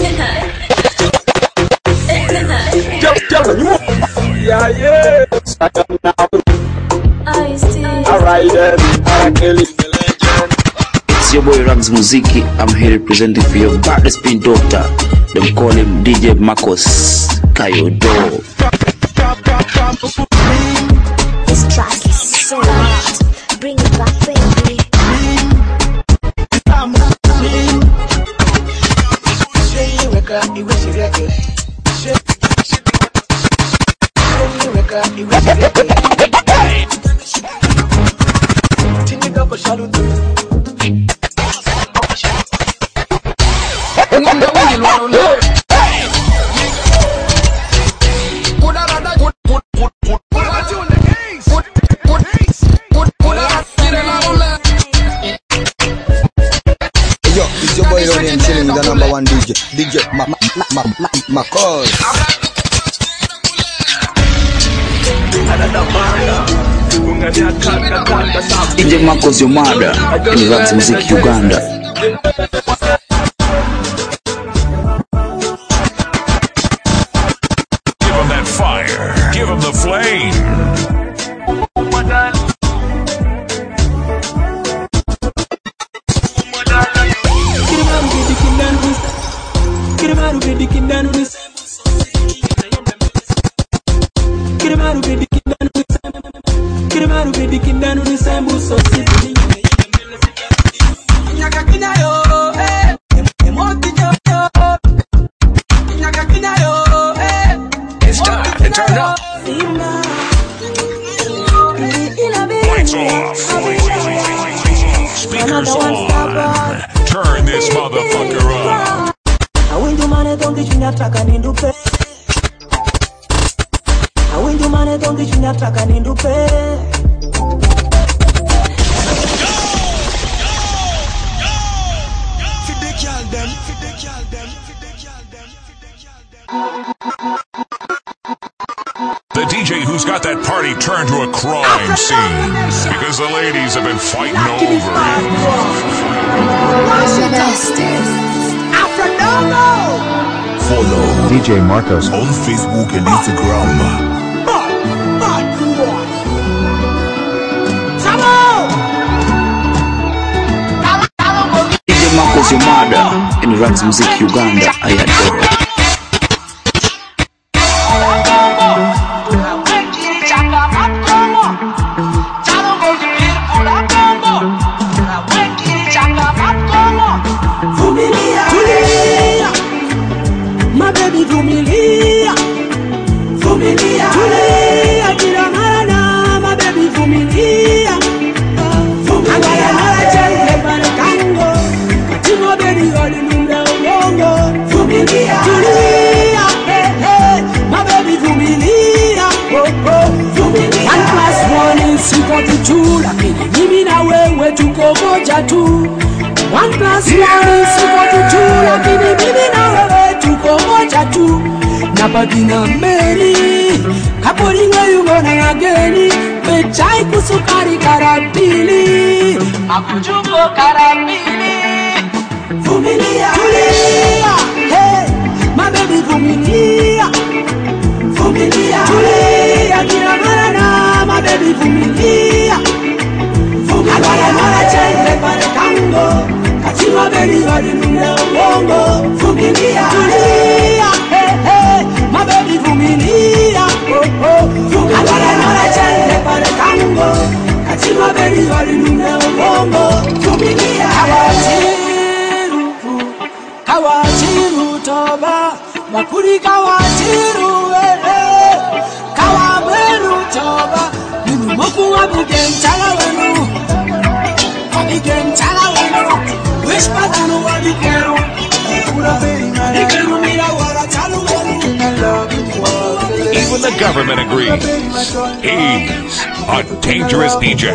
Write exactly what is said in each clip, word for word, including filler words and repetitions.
Yeah, yeah. Alright then. It's your boy Rags Muziki. I'm here representing for your baddest spin doctor. Them call him D J Marcos Kayodo. This track is so hot. Bring it back, baby. Chilling with the number one D J, D J Ma Ma Ma Ma Marcos. D J Marcos, your mother in Rags Music Uganda. Give him that fire. Give him the flame. It's time to turn up. Lights off. Speakers on. Turn this motherfucker up. I win you money, don't teach me that track and into pay. I win you money, don't teach me that track and into pay. The D J who's got that party turned to a crime scene because the ladies have been fighting over him. Follow D J Marcos on Facebook and Instagram. D J Marcos, your mother in Rags Music Uganda. I adore. My baby Vumilia, Vumilia, Vumilia, Tiramana, my baby Vumilia, Vumilia, Tango, Timo baby Olinunda Wongo, Vumilia, Vumilia, my baby Vumilia, oh oh, Vumilia. One plus one is equal to two, lakini mimi na wewe tuko moja tu. One plus one is equal to two, lakini mimi na wewe tuko moja tu. Napagina meri kaporinga yungona ngageni pechai kusukari karabili akujumbo karabili. Vumilia, Vumilia, hey, my baby Vumilia, Vumilia, Vumilia, Vumilia, my baby Vumilia, Vumilia, Vumilia, Tango, Katima baby Olinunda Wongo, Vumilia, Vumilia, hey hey, my baby Vumilia, oh oh, Vumilia, Tango, Katima baby Olinunda Wongo, Vumilia. Kawachiru, Kawachiru toba, Makuri Kawachiru, eh, Kawabenu toba, Nunu moku abigem talawenu, abigem talawenu, wish patano abigero, ikenu mira wala talawenu. Even the government agrees. He's a dangerous D J.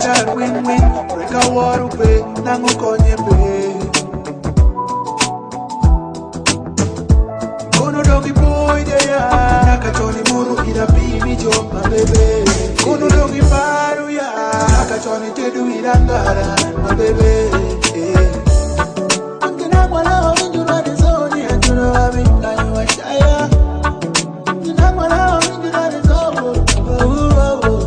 that win-win. Break a war away, nango konye be. Kono dogi boy ya, naka choni muru ida bibi jo my baby. Kono dogi paru ya, naka choni tedu ida ngara my baby. Angina mwala wa winju na desoni, anjuno wa winda yuwa shaya. Angina mwala wa winju na desoni, oh oh oh.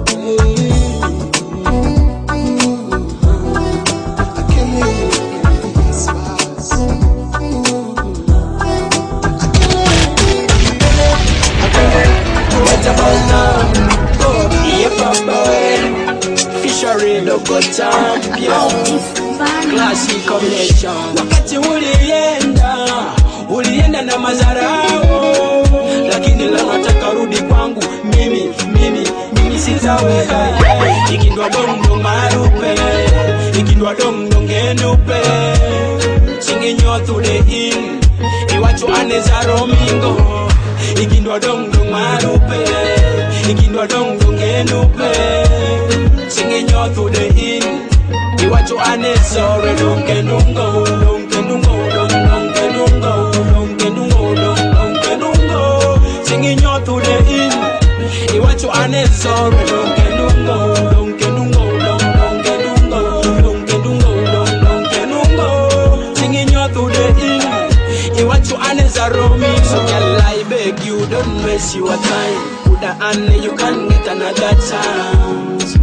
Local champion, classic combination. Wakati ulienda, ulienda na mazarao, lakini leo nataka rudi kwangu. Mimi, mimi, mimi sitaweza. Ikindwa dongo marupe, ikindwa dongo ngenupe. Singing you to the in, iwacho aneza romingo. Ikindwa dongo marupe, ikindwa dongo ngenupe. Singing you to the in, you watch your honest sorry, don't get no go, don't get no go, don't get no go, don't get no go, don't get no go. Singing you to the in, you watch your honest sorry, don't get no go, don't get no go, don't get no go, don't get no go, don't get no go. Singing you to the in, you watch your honest sorry. So girl, I beg you, don't waste your time. Put the hand, you can get another chance.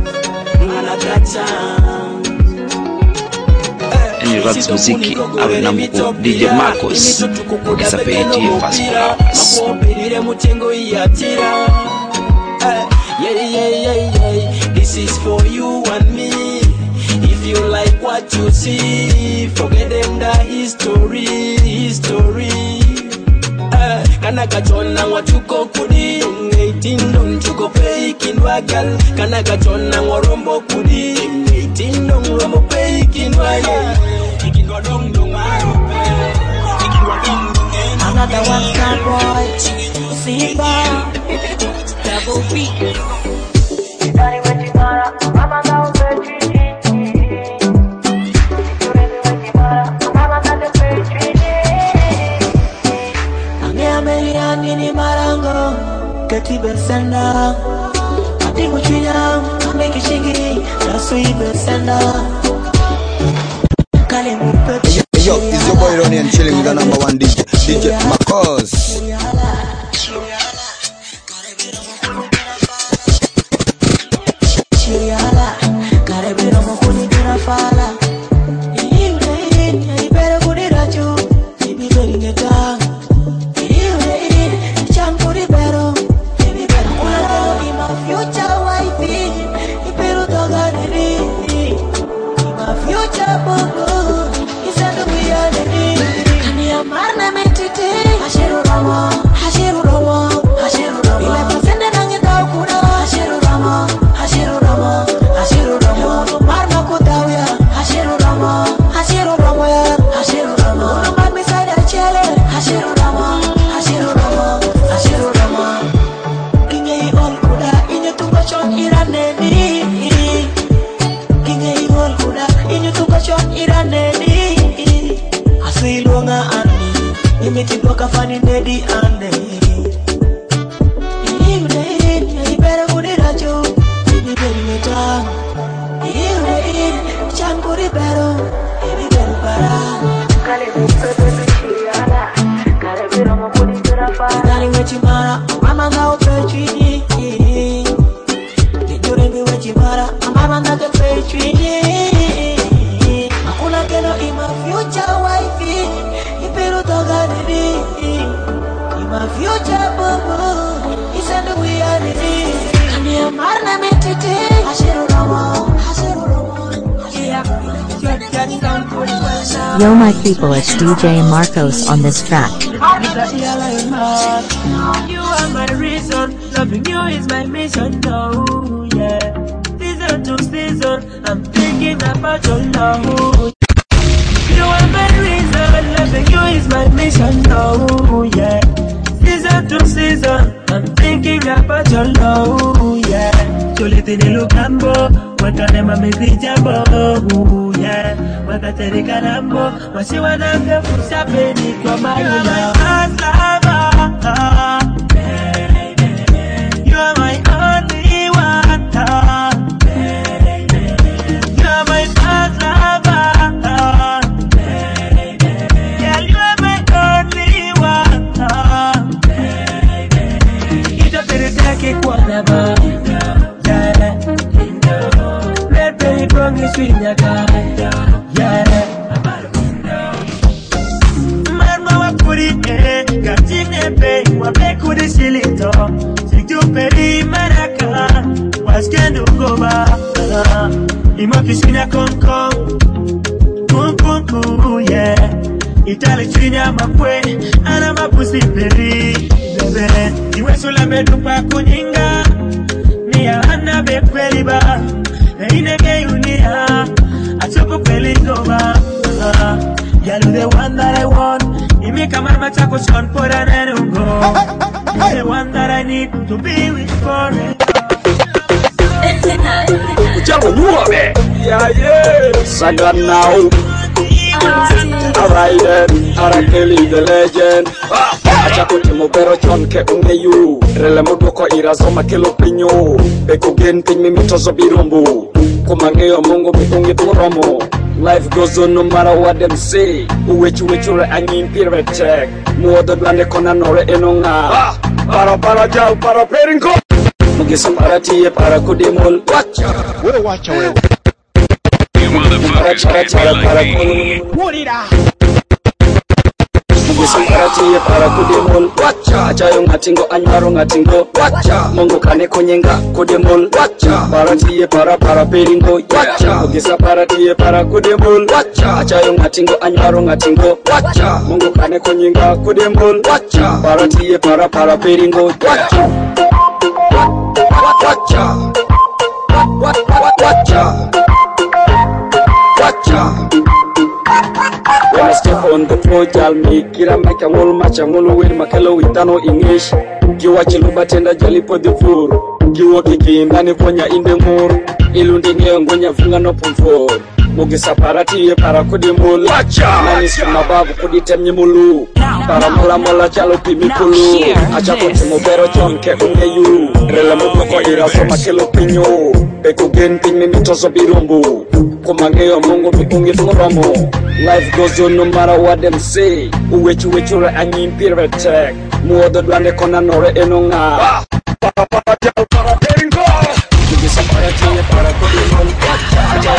Ni Raps Muziki awe na mkuu D J Marcos Kisapeti Fast Flowers. Yeah, yeah, yeah, yeah. This is for you and me. If you like what you see, forget them the history, history. Kana kachona wachuko kudi eighteen don chuko pay kinwa gal. Kana kachona warombo kudi eighteen don rombo pay kinwa gal. Ikinwa dong dong marupe, ikinwa dong dong. Another one star boy, Simba, double B. Dari wajibara, mama na upechi. Dari wajibara, mama na upechi. Ameliani ni marango kati bersenda ati kuchinya ameki shingiri rasui bersenda kale mupepe. Yo, it's your boy Ronnie and chilling with the number one D J, D J Marcos. Chiriala karebiro mukuni tunafala ile ile ibere kunirachu ibere ngeta. Future wifey, ipero toga nini? My future bongo, isando kuya nini? Kani amarna metite, hashiru ramo, hashiru ramo, hashiru ramo. Ile pasende nange tau kuna, hashiru ramo, hashiru ramo, hashiru ramo. Marna kutawia, hashiru ramo, hashiru ramo ya, hashiru ramo. Uno mami sada chele, hashiru ramo, hashiru ramo, hashiru ramo. Kinge all kuda. Iraneni Kinge ihol kuda Inyu tuka shon Iraneni Asilonga andi Imiti doka fani nedi ande Iune in Ibere kudi rajo Ibi beri meta Iune in Chankuri bero Ibi beri para Kale mupepe bichiriala Kale biro mokudi tirafa Dani wechimara Mama nga upechini Chibara, amama na the page. Hakuna keno ima future wifey, ipero toga nini. Ima future bobo, isando kuya nini. Kani amarna metete, hashiru ramo, hashiru ramo. Yo my people, it's D J Marcos on this track. You are my reason, loving you is my mission, oh yeah. Season to season, I'm thinking about your love. You are my reason, loving you is my mission, oh yeah. Season to season, I'm thinking about your love, yeah. Cholete de lo cambo, wakane mamezi jambo, yeah. Wakatere kalambo, wasi wanambe fusapeni kwa mayula. You are my only one, you're my first lover. Girl, you are my only one. Ita pere take kwa naba, yeah. Red berry brong is sweet nyaga, yeah. Marma wa puri eh, gatine pe, wa pe kuri silito. Peri maraka waskendo goba imo kisina konko kunkunku yeah itali chinya mapwe ana mapusi peri bebe iwe sula medu pa kuninga ni ana be kweli ba ine ge unia atoko kweli goba you the one that I want imi kamar machako son por anenungo. You're the one that I need to be with forever. Ujamu muame. Yeah, yeah. Saga now. Alright then. Arakeli the legend. Achako timo pero chon ke ungeyu. Rele modoko irazoma kelo pinyo. Beko gen ping mi mitozo birumbu. Kumangeo mungu mikungi turomo. Life goes on no matter what them say. Uwechu wechura anyin pire check. Muodo blande kona nore enonga. Para para jao para peringo. Mugisa para tiye para kudimol. Wacha. Wewe wacha wewe. Para para para para kudimol. Mugisa para tiye para kudimol. Wacha. Ajayo ngatingo anyaro ngatingo. Wacha. Mungu kane konyenga kudimol. Wacha. Para tiye para para peringo. Wacha. Mugisa para tiye para kudimol. Wacha. Ajayo ngatingo anyaro ngatingo. Wacha. Mungu kane konyenga kudimol. Wacha. Para tiye para para peringo. Wacha. Wacha. Wacha. Wacha. When I step on the floor, y'all make it. I make a whole match. I'm all with my fellow with no English. You watch you but tender jelly for the floor. You walk again, and if you're in the mood, Ilundi Ngonya Funga no Pumfo. Mugisa parati para kudimul. Nani sima babu kuditemye mulu. Para mola mola chalo pimikulu. Acha kote mubero chonke ungeyu. Rela mutoko irasoma kelo pinyo. Beko gen ping mitozo birumbu. Kumangeo mungu mikungi tungoromo. Life goes on no matter what them say. Uwechu wechura anyin pire check. Muodo dwande kona nore enonga. Para para jao para peringo. Mugisa parati para kudimul. Acha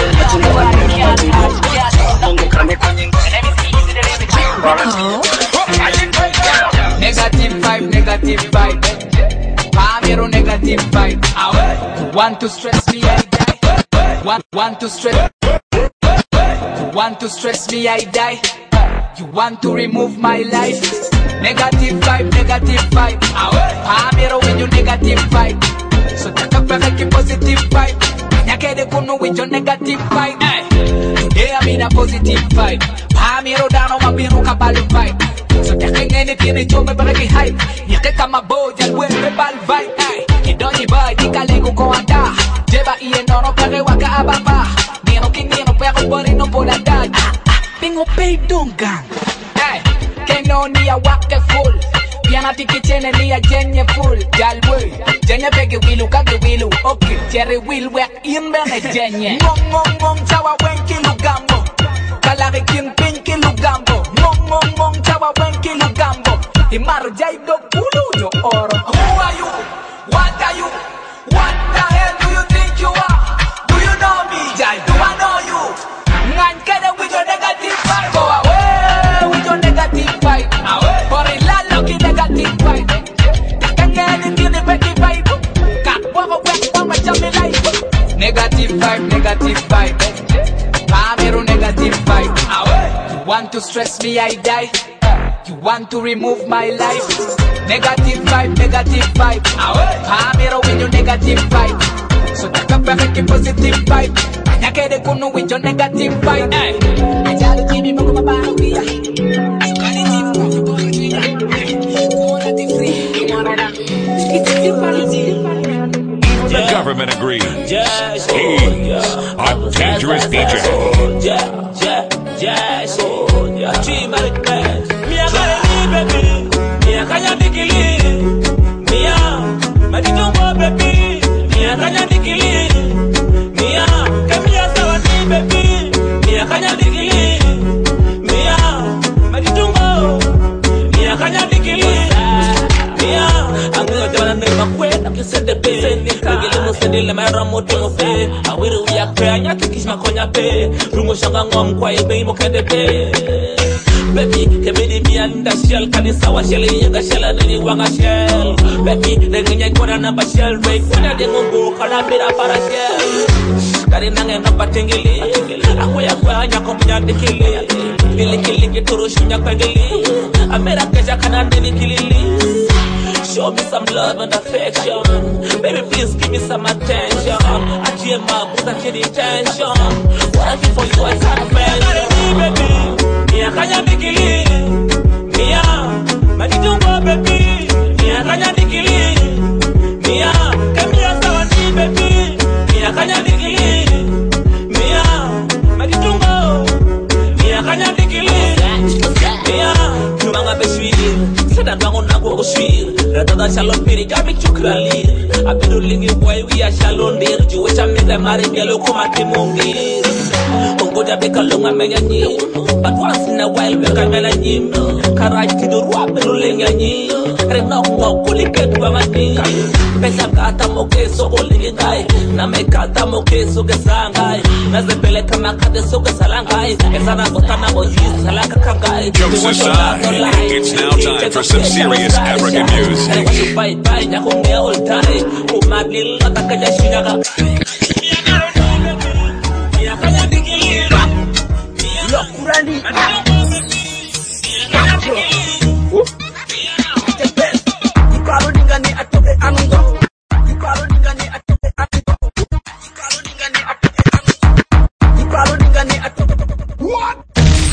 Negative vibe, negative vibe. Pamero negative vibe. Want to stress me, I die. Want, want to stress. Want to stress me, I die. You want to remove my life. Negative vibe, negative vibe. Pamero when you negative vibe. So take up a positive vibe. Nyakede kunu with your negative vibe. Today I'm in a positive vibe. Pamiro dano mabiru kabalu vibe. So take anything in your baby hype. Nyake kama boja lwebe bal vibe. Kidoni boy dikalego ko anda. Jeba iye nono kare waka ababa. Nino kinino pero bori no poda dad. Bingo pay dongang. Keno ni a wake full. Piana tiki chene ni a jenye full. Jalwe jenye pege wilu kage wilu. Okay, Jerry will we in bene jenye. Mong mong mong chawa wenki lugambo. Kalari kin pinki lugambo. Mong mong mong chawa wenki lugambo. Imaru jaido pulu yo oro. Who are you? What are you? What the hell do you think you are? Do you know me? Jai, do I know you? Ngan kede with your negative vibe. Go away with your negative vibe. For a lot lucky negative vibe. Can't get anything in the vibe. Can't walk away from my jammy life. Negative vibe, negative vibe. Pamero negative vibe. You want to stress me, I die. You want to remove my life. Negative vibe, negative vibe. Pamero with your negative vibe. So take up a positive vibe. Nyakede kunu with your negative vibe. Ajalo tibi mungu mabarukia. Sukali tibi mungu mabarukia. Kuona tifri. The government agrees. Yeah, He's a dangerous D J. Yeah, yeah, yeah, so yeah. Dream of the best. Me a gonna baby. Me a gonna digili. Me a, my don't baby. Me a gonna digili. Me a, come here so I baby. Me a gonna digili. Me a, my don't go. Me a gonna digili. Me a, I'm gonna do it my way. I'm just the best. Sendile mara moto mofe awiri uyakpe anyaki kishma konya pe rumo shanga ngom kwa ibe imo kende pe baby kebedi mianda shell kanisa wa shell yega shell nini wanga shell baby dengenye kona namba shell break kuna dengo go kana bira para shell kari nange namba tengili akoya kwa nyako mnyande kili kili kili kituru shunya kwengili amera keja kana nini kilili. Show me some love and affection. Baby, please give me some attention. I hear my boots, I need attention. What I feel for you, I can't mention. Baby, me a kanya digili. Me a, my don't go baby. Me a kanya digili. Me a, come here, so I need baby. Me a kanya digili. Me a, my don't go. Me a kanya digili. Me a, you manga be sweet. Sada bango na go sweet. Ratada shalom piri kami chukrali. Abiru lingi boy we are shalom dir. Juwe chamida mari gelo kumati mungi. Ungo jabe kalunga menya nyi. But once in a while we can mena nyi. Karaj tidur wabiru lingi nyi. Renok mo kulike tuwa mati. Pesa kata moke soko lingi ngai. Na me kata moke soke sangai. Na zepele kama kade soke salangai. Esana kotana mo zi salaka kangai. Jokes aside, it's now time for some serious African music. What?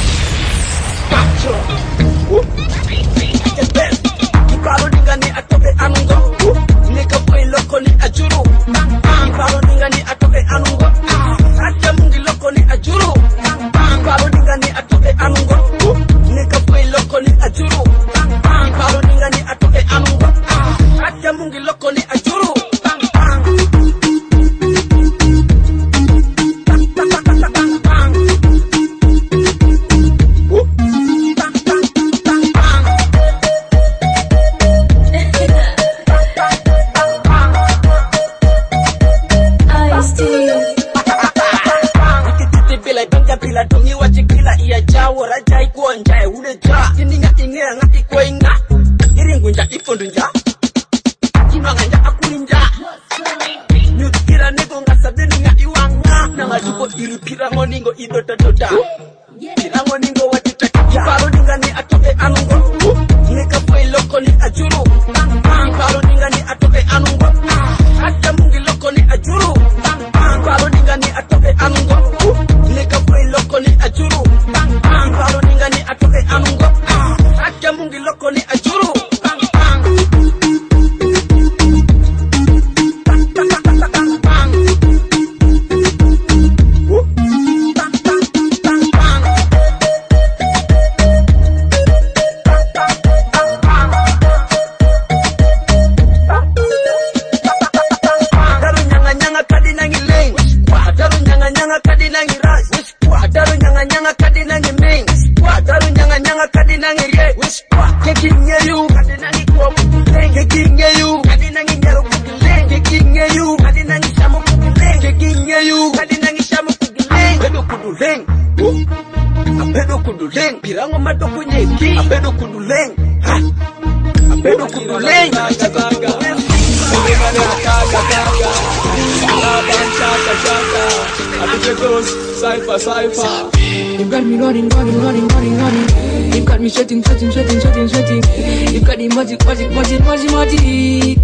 Cypher, cypher. You got me running, running, running, running, running. You got me sweating, sweating, sweating, sweating, sweating. You got the magic, magic, magic, magic, magic.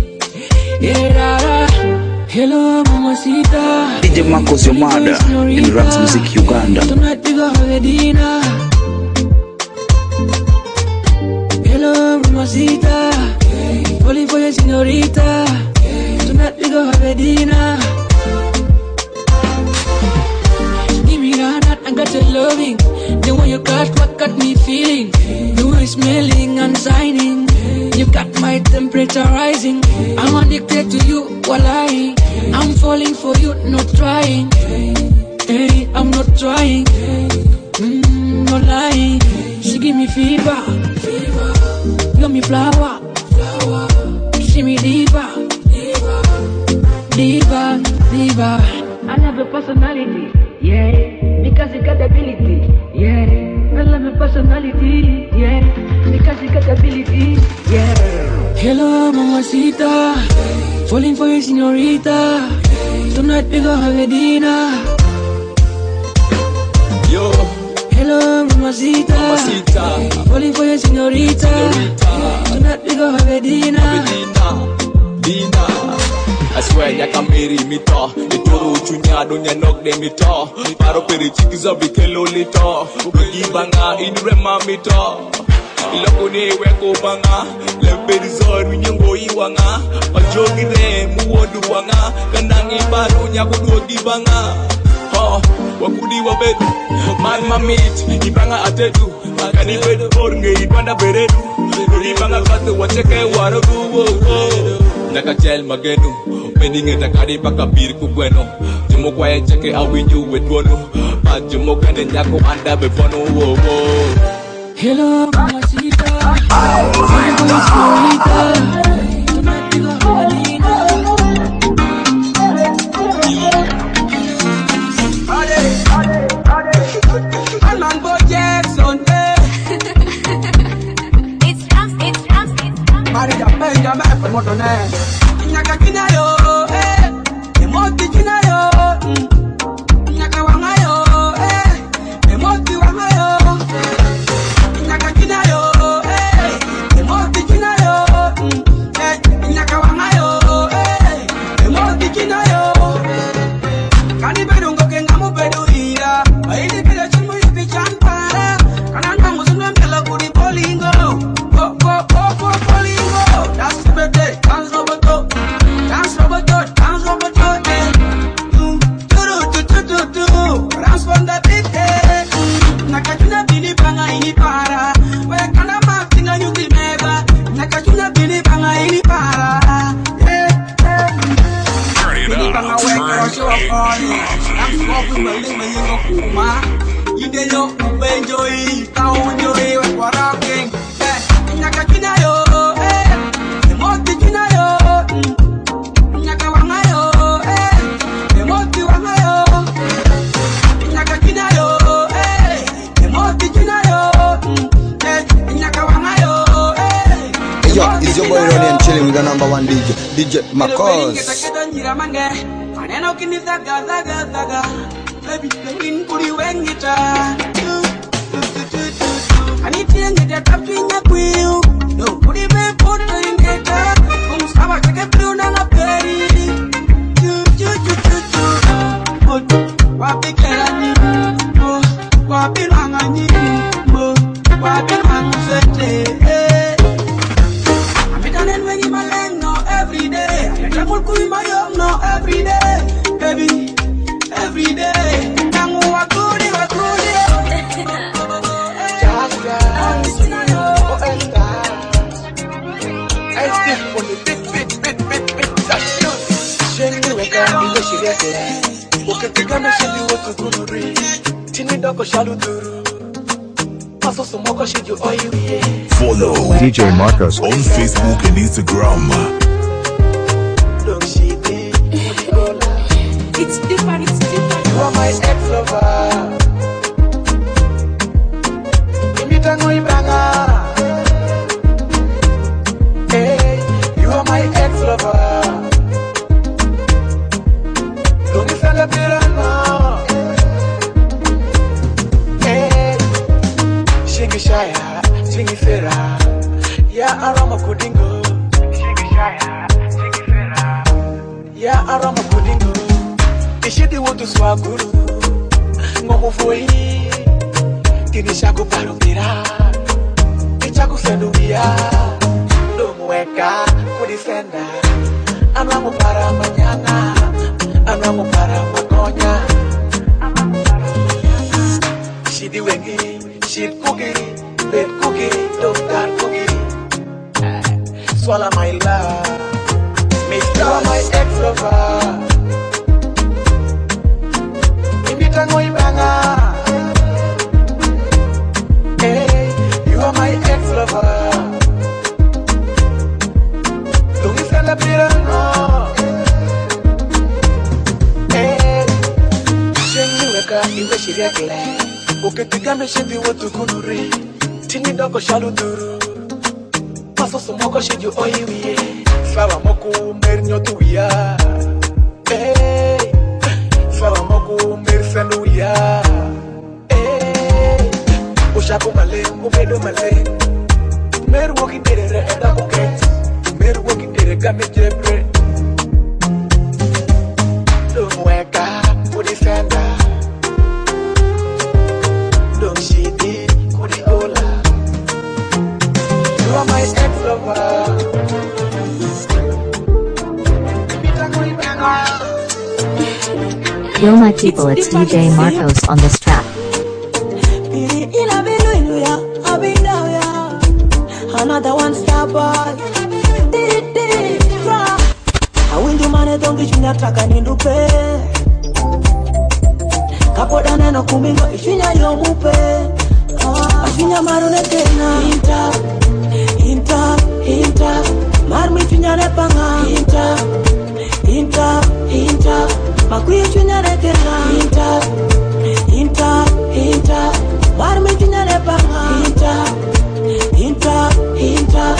Yeah, da, da. Hello, mamacita. D J Marcos, your mother in Raps Music Uganda. Tonight we go have a dinner. Hello, mamacita. Falling for your señorita. Tonight we go have a dinner. Give me that, I got your loving. The way you got what got me feeling. The way smelling and shining. You got my temperature rising. I'm addicted to you, wallahi. I'm falling for you, not trying. Hey, I'm not trying. Mm, no lying. She give me fever. Give me flower. See me diva. Diva, diva. I love your personality, yeah. Because you got the ability, yeah. I love your personality, yeah. Because you got the ability, yeah. Hello, mamacita. Falling for you, señorita. Tonight we go have a dinner. Yo. Hello, mamacita. Mamacita. Falling for you, señorita. Señorita. Tonight we go have a dinner. Have a dinner. Dinner. I swear ya kameri mito. Itoro chunyado nya nok de mito. Paro peri chikizo bikelo lito. Ugi banga inure mamito. Iloko ne weko banga. Lemperi zoru nyongo iwanga. Majogi re muwodu wanga. Kandangi baru nya kuduogi banga. Oh, wakudi wabedu. Man mamit, ibanga atedu. Kani bedu ornge ibanda beredu. Ibanga kato wacheke warodu. Nakachel magenu. Meninge takari baka bir kubweno. Jumo kwa ye cheke awinyu wetwono. Pa jumo kane nyako anda befono. Hello, mamacita. Hello, señorita. Tonight we go have a dinner. Alman Boy Jackson, eh. It's Rams, it's Rams, it's Rams. Maria Benja me for motone. Nyaka kinayo, eh. Emoti kinayo. Nyaka wangayo, eh. Emoti wangayo. Nyaka kinayo, eh. Emoti kinayo. Eh, nyaka wangayo, eh. Emoti kinayo. Kani bedungo kengamu beduira. Aidi bela chumu yupi champara. Kananga musunga mbela kuri polingo. Go, go, go, go, polingo. That's the birthday, dance roboto. Dance roboto, dance roboto, eh. Mm, do, do, do, do, do. Dance from the beat, eh. Nakachuna bini banga ini para. Wekana mafinga yuti meba. Nakachuna bini banga ini para. Yeah, yeah. Turn it Bini up. banga weka show up on it. I'm smoking my lima yingo kuma. Ide yo ubenjoy, kaunjoy wekwa rocking. Eh, nyaka kinayo, eh. Emoti kinayo. Nyaka wangayo, eh. Emoti wangayo. Nyaka kinayo, eh. Emoti kinayo. Eh, nyaka wangayo, eh. Yo, it's your boy Ronnie and chilling with the number one D J, D J Marcos. Maneno kinizaga zaga zaga. Baby, baby, kuri wengita. Anitie ngeta tapinya kwiu. No, kuri be poto ngeta. Kumsaba keke pluna na peri. Chu chu chu chu chu. Mo, wapi kerani. Mo, wapi langani. Mo, wapi langusete. Amitanen wengi malengo every day. Ayamul kui mayom no every day. Baby, every day. Tangu wakuri wakuri. Follow D J Marcos on Facebook and Instagram. It's different, it's different. You are my ex-lover. Imitango ibanga. Hey, you are my ex-lover. Don't be celebrating now. Hey, Shingi Shaya, Shingi Fera. Ya aroma kudingo. Shingi Shaya, Shingi Fera. Ya aroma kudingo. Ishidi wotu swaguru. Ngomu foi. Kinisha kuparumira. Kicha kufenduia. Domueka kudifenda. Anamo para mañana, anamo para magonya. She the wengi, she cookie, bed cookie, doctor cookie. Swallow my love, Mister my ex-lover. Invita ngoi banga. Hey, you are my ex-lover. Don't you feel a bit no? Hey, shengi weka iwe shiriakle. Uketigame shendi wotu kunuri. Tini doko shaluduru. Paso sumoko sheju oiwie. Sawa moku mernyo tuya. Hey, sawa moku mersenu ya. Hey, ushaku male, umedo male. Meru woki terere eda buket. Meru woki tere game jebre. Don't wake up, kudi senda. Don't shidi, kudi ola. You are my ex-lover. Yo my people, it's D J Marcos on this track. Another one star boy. I win the money, don't get you not track nindupe. Kapoda neno kumingo ishinya yomupe. Ashinya marune tena. Inta, inta, inta. Marmi chunya nepanga. Inta, inta, inta. Makuye chunya netena. Inta, inta, inta. Marmi chunya nepanga. Inta, inta, inta.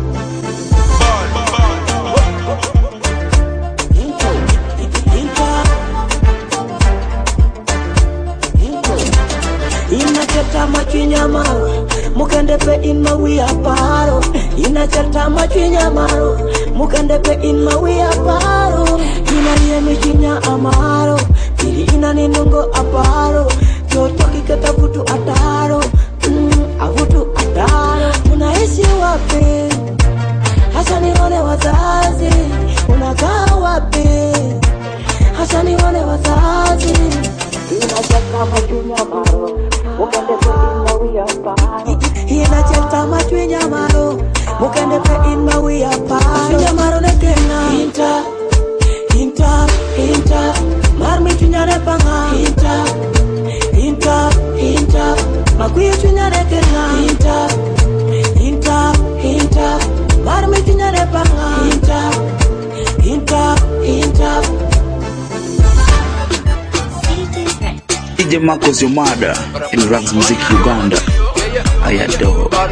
Inacheta machinyamaro, mukende pe in mawi aparo. Inacheta machinyamaro, mukende pe in mawi aparo. Ina yemi chinya amaro, pili ina ninungo aparo. Kyoto kiketa vutu ataro, mm, avutu ataro. Unaishi wapi? Hasa nione wazazi. Unakaa wapi? Hasa nione wazazi. Inacheta machinyamaro. Mukende pe in mawi aparo. Inacheta machinyamaro, mukende pe in mawi aparo. Chinyamaro nekena. Inta, inta, inta. Marmi chunyane panga. Inta, inta, inta. Makuye chunyane kena. Inta, inta, inta. Marmi chunyane panga. Inta, inta, inta. D J Marcos, your mother in Rags Music Uganda. I adore. That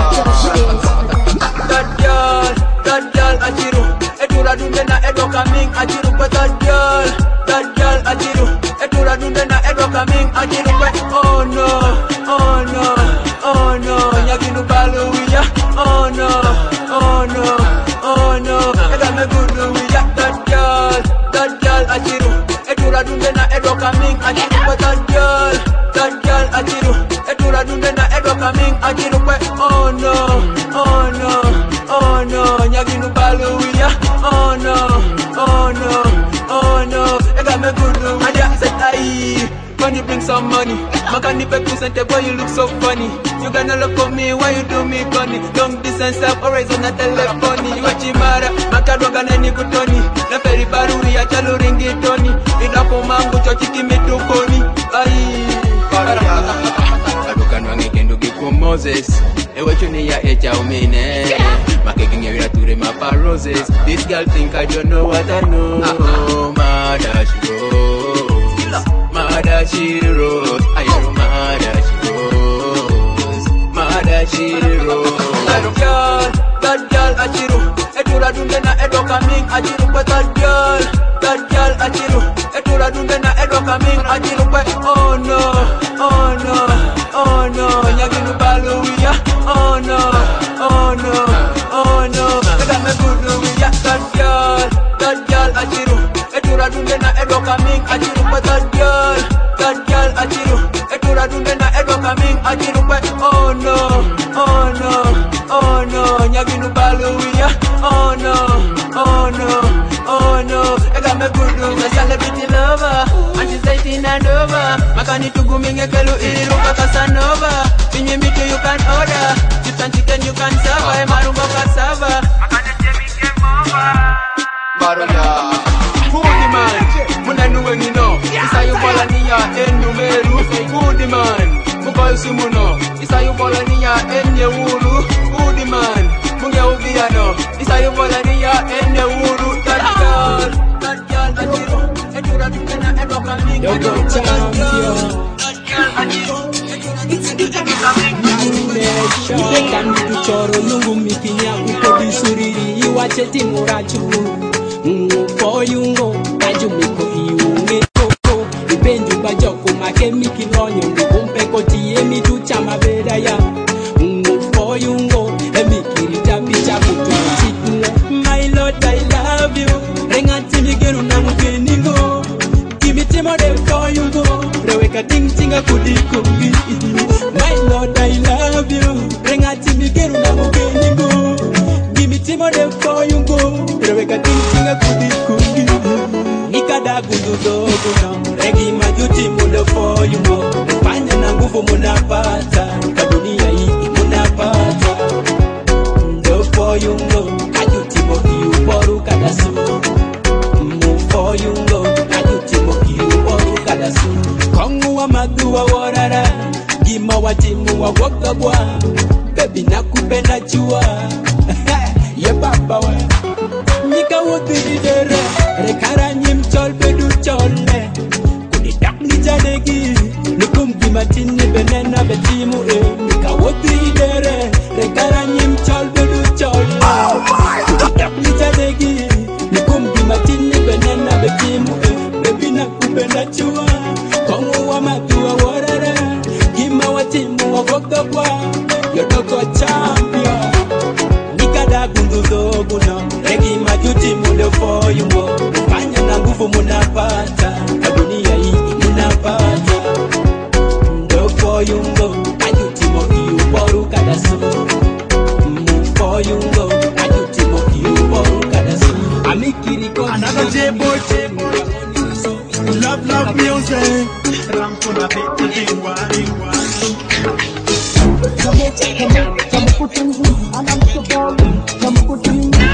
girl, that girl, achiru. Etura dunde na edo coming, achiru. But that girl, that girl, achiru. Etura dunde na edo coming, achiru. Oh no, oh no, oh no. Nyaginu baluya. Oh no, oh no, oh no. Ega me guduya. That girl, that girl, achiru. Etura dunde na edo coming, achiru. But that girl, that girl, achiru. Etura dunde na edo coming, achiru. Oh no, oh no, oh no. Nyaginu baluya. Oh no, oh no, oh no. Ega me gudu. And ya said aye. Money bring some money. Makani pe kusente boy, you look so funny. You gonna look for me, why you do me funny? Long distance up, always on the telephone. You wachimara, makaroga na nikutoni. Na peri baruri ya chalo ringi toni. Inapo mangu chochiki mituponi. Aye. Kaduka nwangi kendugi kwa Moses. Ewe chuni ya echa umine. Making a ture mapa roses. This girl think I don't know what I know. Uh-uh. Mada she rose, mada she rose. I know mada she rose, mada she rose. That girl, that girl achiru. Etura dunde na edo coming achiru. But that girl, that girl achiru. Etura dunde na edo coming achiru. Oh no, oh no, oh no. Nyaginu baluya. Oh no, oh no. Oh no, ega me gudu ya that girl, that girl achiru. Etura dunde na edo coming achiru. But that girl, that girl achiru. Etura dunde na edo coming achiru. Oh no, oh no, oh no. Nyaginu baluya. Oh no, oh no, in Andova. Makani tuguminge kelu iliruka Casanova. Pinye mitu you can order. Chicken chicken you can serve. Marungo cassava. Makani jemike mova. Baroya. Foodie man. Muna nuwengi no. Isa yu bola niya enu meru. Foodie man. Muko yusimuno. Isa yu bola niya enye uru. Foodie man. Munge ubiano. Isa yu bola niya enye uru. That girl. That girl. That girl. Yo go champion. Ibekan kuchoro nungu mikinya kukodi suriri iwache timurachu Ngo yungo ajumiko iunge koko Ibenju bajoko make mikilonyo Ngumpe koti emi tuchama bedaya Ngo yungo emikirita picha kutuchikula My Lord I love you Rengati migeru na mgeningo Timo de for you go, reweka ting tinga kudikungi. My Lord, I love you. Renga timi geru na mugeni go. Give me timo de for you go, reweka ting tinga kudikungi. Nikada gundu dogo na, regi majuti muda for you go. Panya na nguvu munapata, kadunia hii munapata. Do for you go, kajuti mo hiu boru kadasu. Move for you go, kajuti mo Kongu wa madua warara Gima wa timu wa wakabwa Baby nakupenda chua Ye baba wa Nika wotiridere Rekara nyim chol bedu chole Kunidak ni jadegi Nukum gima tini benena betimu e Nika wotiridere Rekara nyim chol bedu chole Kunidak ni jadegi Nukum gima tini benena betimu e Baby nakupenda chua Kongu wa madua warara Gima wa timu wa wakabwa Yodoko champion Nikada gundu dogo na Regi majuti mude for you mo Panya na nguvu munapata Kadunia hii munapata Ndo for you mo Majuti mo hiu boru kadasu Move for you mo Majuti mo hiu boru kadasu Amikiri kwa Another J-boy, J-boy Love, love music. Ram kuna beat the dingwa, dingwa. Come on, come on, come on, put in and I'm so boring. Come on, put in.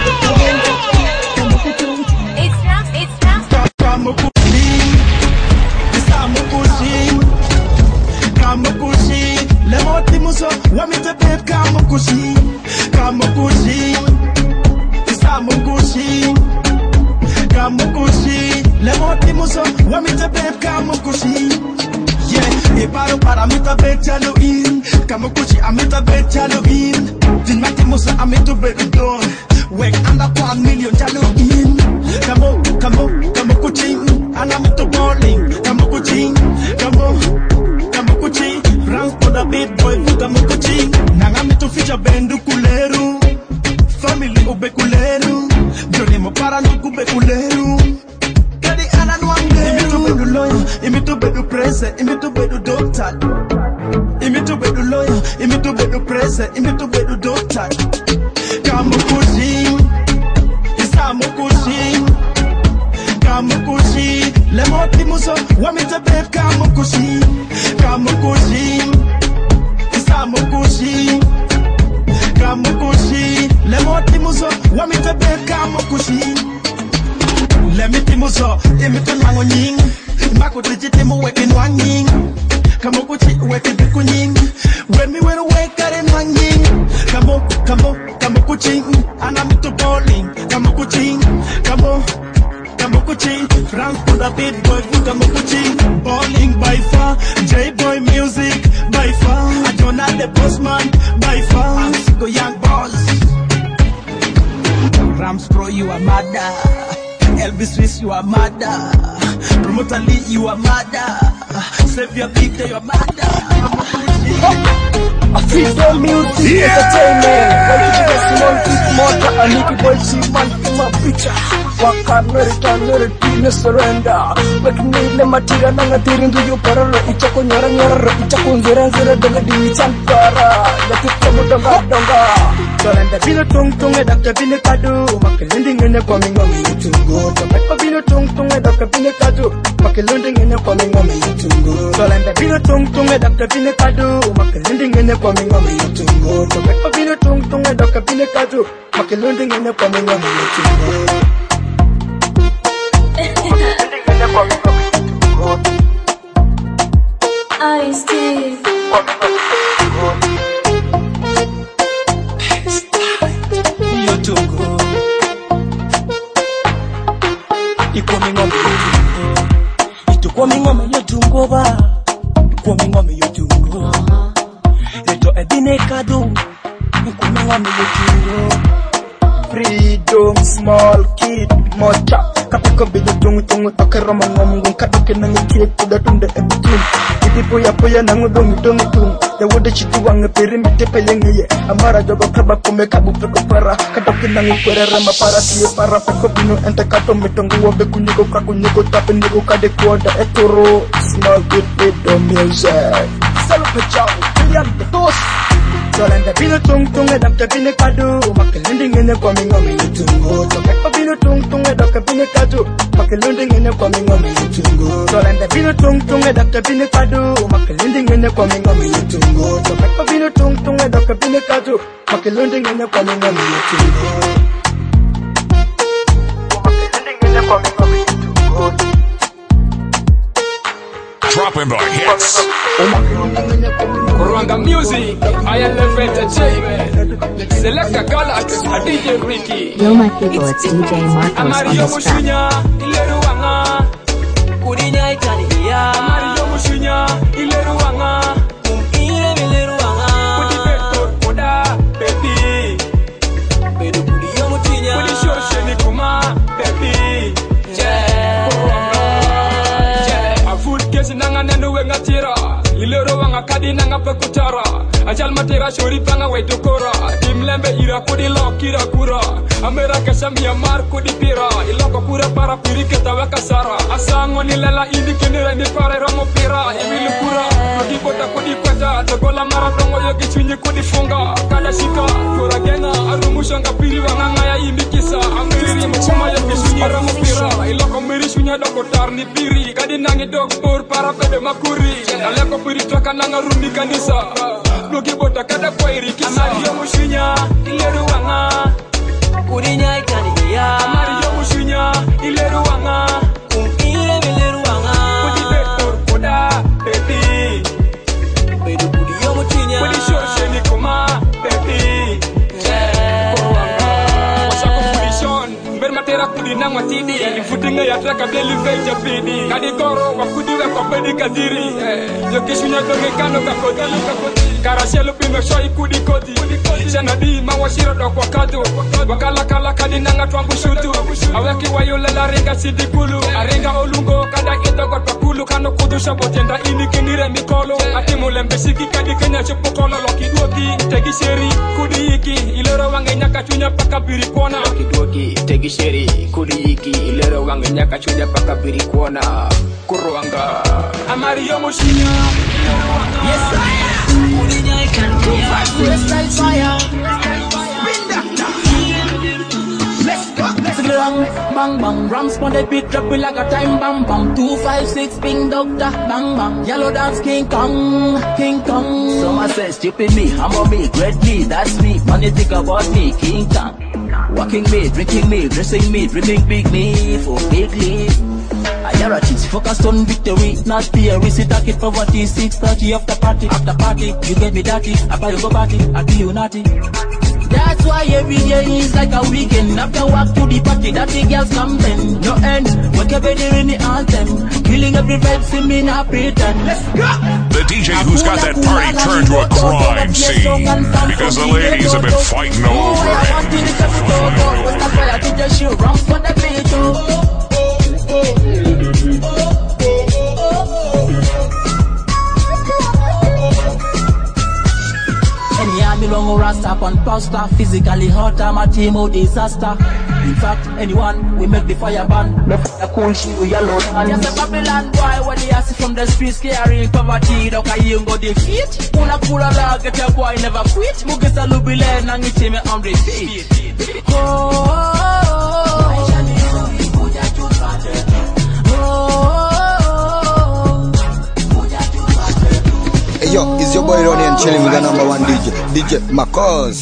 Come on, put in. It's not, it's not. Come on, put in. Come on, put in. Come on, put in. Le moti muso, wami te pep. Come on, put in. Come on, put in. Come on, put in. Come on, put in. Le moti muso, wami te pep. Come on, put in. Yeah, e paro para mita betalo in. Come on, kuchi amita betalo in. Din mati muso amito betalo. Wek anda kwa million jalo in. Come on, come on, come on, kuchi. Anamito balling. Come on, kuchi. Come on, come on, kuchi. Rank for the beat boy, come on, kuchi. Nangamito feature bendu kuleru. Family ube kuleru. Joni mo para no kube kuleru. Kadi ana nwangde. Imito bedu lawyer, imito bedu president, imito bedu doctor. Imito bedu lawyer, imito bedu president, imito bedu doctor. Kamo kushi, isamo kushi. Kamo kushi, le moti muso, wamite beb kamo kushi. Kamo kushi, isamo kushi. Kamo kushi, le moti muso, wamite beb kamo kushi. Let me timuso, imito nango nying. Mako tijiti mo weki nwanging. Kamo kuchi weki biku nying. When me went away kare nwanging. Kamo, kamo, kamo kuching. Anamito bowling. Kamo kuching. Kamo, kamo kuching. Rank for the beat boy. Kamo kuching. Bowling by far. J-boy music by far. I don't have the boss man by far. I'm Sigo young boss. Rams Pro, you are mother. Elvis Swiss, you are mother. Promoter Lee, you are mother. Save your big day, you are mother. I feel the music, yeah. Entertainment. When you get small, big motor, and Nicky Boy, see man in my picture. Walk on, American, American, surrender. But me, the material, I'm not hearing to you, Paralo, Ichako, Nara, Ichako, Zera, Zera, Dogadi, Sankara. The Kitchen of the Gadanga. Tolanda bino tung tung e dakta bine kadu Makilundi ngene kwa mingomi yutungo Tolanda bino tung tung e dakta bine kadu Makilundi ngene kwa mingomi yutungo Tolanda bino tung tung e dakta bine kadu Makilundi ngene kwa mingomi yutungo Tolanda bino tung tung e dakta bine kadu Makilundi ngene kwa mingomi yutungo Makilundi ngene kwa mingomi yutungo I stay Yutungo Ikomi ngome yutungo Itukomi ngome yutungo ba Ikomi ngome yutungo Leto edine kadu Ikomi ngome yutungo Freedom small kid mocha Kapiko bido tungu tungu toke roma ngomungu Kaduke nangi kire kuda tunde ebitun Idi poya poya nangu dongi dongi tung Ya wode chitu wange peri mite peyenge ye Amara jogo kraba kume kabu peko para Kaduke nangi kwere rema para siye para Peko bino ente kato mitongu wabe kunyiko kakunyiko Tape niko kade kuoda etoro Small kid freedom music Salu pechao, William the Toast Tolanda bino tung tung e dakta bine kadu Makilundi ngene kwa mingomi yutungo Tolanda bino tung tung e dakta bine kadu Makilundi ngene kwa mingomi yutungo Tolanda bino tung tung e dakta bine kadu Makilundi ngene kwa mingomi yutungo Tolanda bino tung tung e dakta bine kadu Makilundi ngene kwa mingomi yutungo Makilundi ngene kwa mingomi yutungo Dropping the hits. Kuranga Music, I L F Entertainment, Selecta Galaxy, a D J Ricky. Yo, my people, it's D J Marcos on Amario this track. Mushunya, Ileruanga, Kurinya Itania. Amario Mushunya, Ileruanga, Ile Ileruanga, Kudi Beto Koda, baby. Bedu Kudi Yomutinya, Kudi Shoshe Nikuma, baby. Yeah, yeah. A food case nanga nenu wenga tira. Ilero wanga kadi nanga pekutara Ajal matera shori panga waitokora Dimlembe ira kudi lokira kura Amera kasamia mar kudi pira Iloko kura para pirike taweka sara Asango nilela indi kenira ni pare rongo pira Imilu kura Kudi bota kudi kweta Togola maratongo yogi chunyi kudi funga Kada shika kura genga Arumushanga piri wanga ngaya indi kisa Amiri mchuma yogi chunyi rongo pira Iloko miri shunya doko tarni piri Kadi nangi dog bor para pede makuri Aleko piri toka nanga rundi kanisa Logi bota kada kwa irikisa Amario Mushunya, Ileru wanga Kurinya itaniya Amario Mushunya, Ileru wanga Kumile mileru wanga Kudi betor koda, baby Bedu kudi yomutinya Kudi shoshe nikoma, baby Yeah, wanga Wasako kudi shon Bermatera kudi nangwa tidi Ifutinga ya traka beli veja pidi Kadi koro wakudi weko bedi kadiri Yokishunya donge kano kakodi Karashelu pime shoi kudi kodi Senadi mawashiro do kwa kado Wakala kala kadi nanga tuambu shutu Aweki wayo lela ringa sidi kulu Aringa olungo kada ito kwa pakulu Kano kudu shabotenda ini kinire mikolo Ati mulembe siki kadi kenya chupokolo Loki duoki tegi sheri kudi iki Ilero wange nyaka chunya paka biri kona Loki duoki tegi sheri kudi iki Ilero wange nyaka chunya paka biri kona Kuruanga Amario Mushunya Yes I am Freestyle fire Let's go Let's go Bang bang Rams on the beat drop it like a time bam bam Two five six ping doctor Bang bang Yellow dance King Kong King Kong Someone says stupid me, humble me, great me, that's me. When you think about me, King Kong. Walking me, drinking me, dressing me, dreaming big me for big league. I hear a cheese focused on victory, not fear. We sit target poverty, six thirty after party, after party. You get me dirty, I buy you go party, I do you naughty. That's why every day is like a weekend. After work to the party, that the girls come then. No end, wake up in the anthem. Killing every vibe, see me not pretend. Let's go! The D J who's got that party turned to a crime scene because the ladies have been fighting over it. no rasta on poster. Physically hot, I'm a team of disaster. In fact, anyone, we make the fire burn. No fire cool shit, we yellow. And yes, a Babylon boy, when they ask from the streets, carrying poverty, don't I even go defeat? Una kula la, get your boy never quit. Mugisa lubile, nangi chime on repeat. Oh, oh, Hey yo, it's your boy Ronnie and chilling with the number one D J, D J Marcos.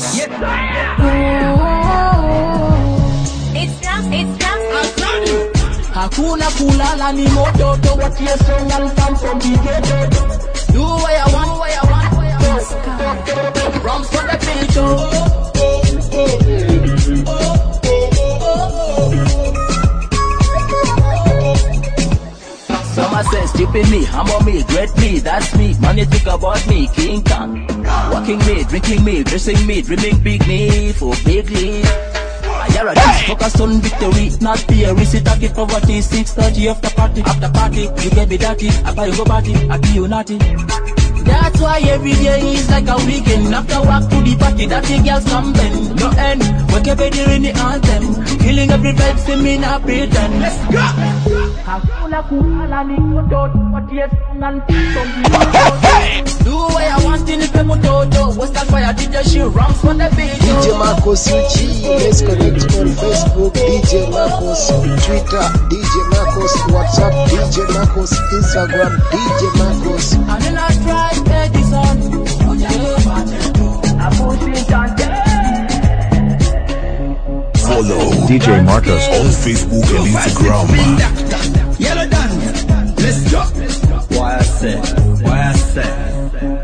Hakuna kulala ni moto to what you song and come from the ghetto. Do what I want, what I want, what I want. Rums for the beat, oh, oh, oh, oh. Some say stupid me, humble me, great me, that's me. Man, you think about me, King Kong. Walking me, drinking me, dressing me, dreaming big me for big league. You're a hey. Focus on victory, not fear. We sit at poverty, six thirty after party. After party, you get me dirty. I buy you go party, I be you naughty. That's why every day is like a weekend. After walk to the party, that the girls come bend. No end, wake up in the anthem. Killing every vibe, see me not pretend. Let's go! Hakuna kulala ni moto, what yes and some. Do what I want in the moto. What's that fire? D J she rums for the beat. D J Marcos Uchi, let's connect on Facebook. D J Marcos Twitter, D J Marcos WhatsApp, D J Marcos Instagram, D J Marcos. And then I try Edison. I push it on Follow D J Marcos on Facebook and Instagram. Yellow done. Let's go. Why I say, why I say.